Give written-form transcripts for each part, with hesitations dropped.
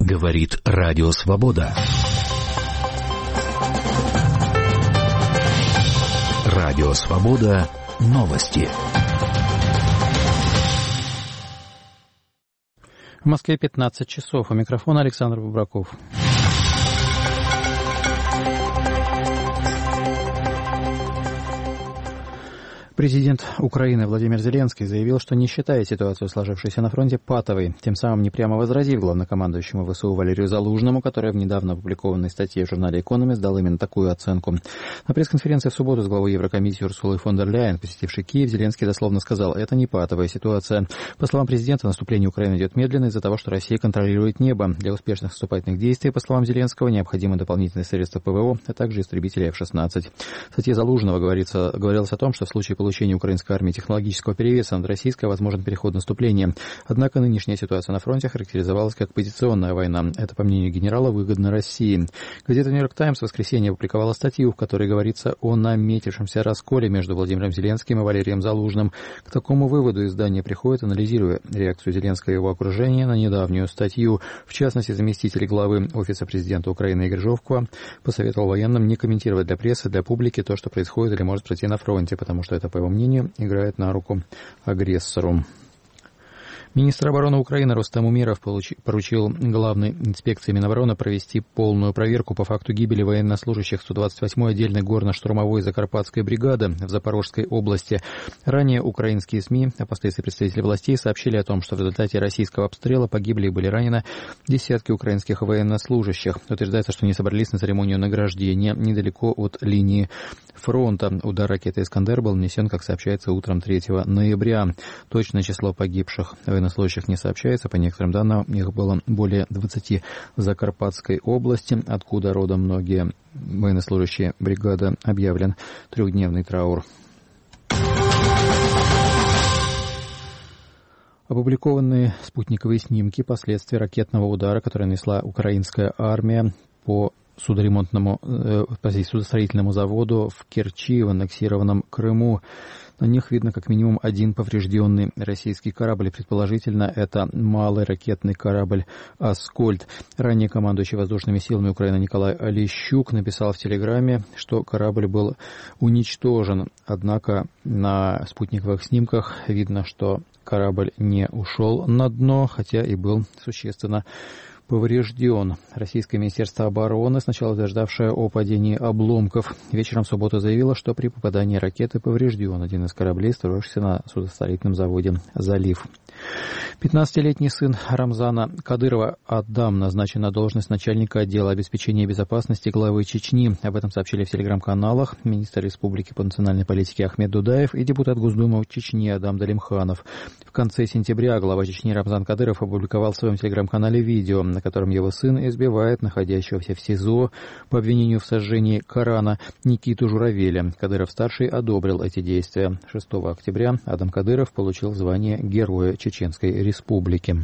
Говорит Радио Свобода. Радио Свобода. Новости. В Москве 15 часов. У микрофона Александр Бубраков. Президент Украины Владимир Зеленский заявил, что не считает ситуацию, сложившуюся на фронте, патовой, тем самым непрямо возразив главнокомандующему ВСУ Валерию Залужному, который в недавно опубликованной статье в журнале «Экономист» дал именно такую оценку. На пресс-конференции в субботу с главой Еврокомиссии Урсулой фон дер Ляйен, посетившей Киев, Зеленский дословно сказал: «Это не патовая ситуация». По словам президента, наступление Украины идет медленно из-за того, что Россия контролирует небо. Для успешных наступательных действий, по словам Зеленского, необходимы дополнительные средства ПВО, а также истребители F-16. В статье Залужного говорилось о том, что в случае получения украинской армии технологического перевеса над российской возможен переход наступления. Однако нынешняя ситуация на фронте характеризовалась как позиционная война. Это, по мнению генерала, выгодно России. Газета «Нью-Йорк Таймс» в воскресенье опубликовала статью, в которой говорится о наметившемся расколе между Владимиром Зеленским и Валерием Залужным. К такому выводу издание приходит, анализируя реакцию Зеленского и его окружения на недавнюю статью. В частности, заместитель главы Офиса президента Украины Игорь Жовква посоветовал военным не комментировать для прессы, для публики то, что происходит или может произойти на фронте, потому что это, по его мнению, играет на руку агрессору. Министр обороны Украины Рустем Умеров поручил Главной инспекции Минобороны провести полную проверку по факту гибели военнослужащих 128-й отдельной горно-штурмовой Закарпатской бригады в Запорожской области. Ранее украинские СМИ, а впоследствии представители властей, сообщили о том, что в результате российского обстрела погибли и были ранены десятки украинских военнослужащих. Утверждается, что они собрались на церемонию награждения недалеко от линии фронта. Удар ракеты «Искандер» был нанесен, как сообщается, утром 3 ноября. Точное число погибших военнослужащих не сообщается. По некоторым данным, их было более 20 в Закарпатской области, откуда родом многие военнослужащие бригады. Объявлен трехдневный траур. Опубликованные спутниковые снимки последствий ракетного удара, который нанесла украинская армия по судостроительному заводу в Керчи, в аннексированном Крыму. На них видно как минимум один поврежденный российский корабль. Предположительно, это малый ракетный корабль «Аскольд». Ранее командующий воздушными силами Украины Николай Олещук написал в Телеграме, что корабль был уничтожен. Однако на спутниковых снимках видно, что корабль не ушел на дно, хотя и был существенно поврежден. Российское Министерство обороны, сначала утверждавшее о падении обломков, вечером в субботу заявило, что при попадании ракеты поврежден один из кораблей, строившихся на судостроительном заводе «Залив». 15-летний сын Рамзана Кадырова Адам назначен на должность начальника отдела обеспечения безопасности главы Чечни. Об этом сообщили в телеграм-каналах министр республики по национальной политике Ахмед Дудаев и депутат Госдумы Чечни Адам Далимханов. В конце сентября глава Чечни Рамзан Кадыров опубликовал в своем телеграм-канале видео, на котором его сын избивает находящегося в СИЗО по обвинению в сожжении Корана Никиту Журавеля. Кадыров-старший одобрил эти действия. 6 октября Адам Кадыров получил звание Героя Чеченской Республики.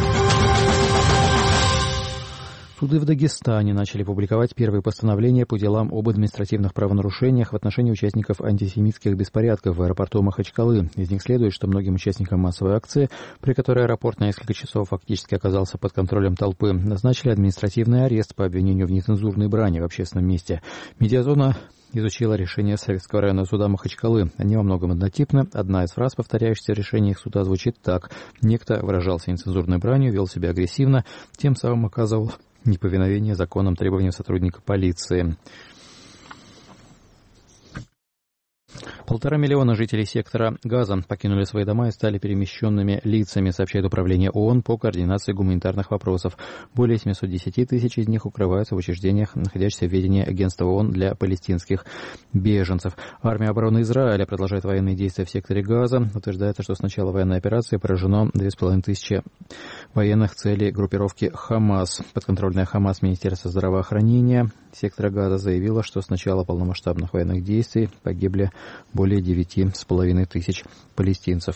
Суды в Дагестане начали публиковать первые постановления по делам об административных правонарушениях в отношении участников антисемитских беспорядков в аэропорту Махачкалы. Из них следует, что многим участникам массовой акции, при которой аэропорт на несколько часов фактически оказался под контролем толпы, назначили административный арест по обвинению в нецензурной брани в общественном месте. Медиазона изучила решение Советского районного суда Махачкалы. Они во многом однотипны. Одна из фраз, повторяющихся в решениях суда, звучит так: «Некто выражался нецензурной бранью, вел себя агрессивно, тем самым оказывал неповиновение законным требованиям сотрудника полиции». 1,5 миллиона жителей сектора Газа покинули свои дома и стали перемещенными лицами, сообщает Управление ООН по координации гуманитарных вопросов. Более 710 тысяч из них укрываются в учреждениях, находящихся в ведении Агентства ООН для палестинских беженцев. Армия обороны Израиля продолжает военные действия в секторе Газа. Утверждается, что с начала военной операции поражено 2500 военных целей группировки Хамас. Подконтрольное Хамас Министерство здравоохранения сектора Газа заявило, что с начала полномасштабных военных действий погибли более 9,5 тысяч палестинцев.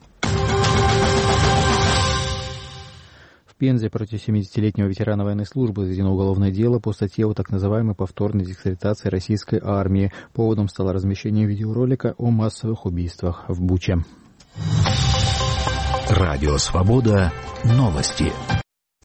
В Пензе против 70-летнего ветерана военной службы заведено уголовное дело по статье о так называемой повторной дискредитации российской армии. Поводом стало размещение видеоролика о массовых убийствах в Буче. Радио Свобода. Новости.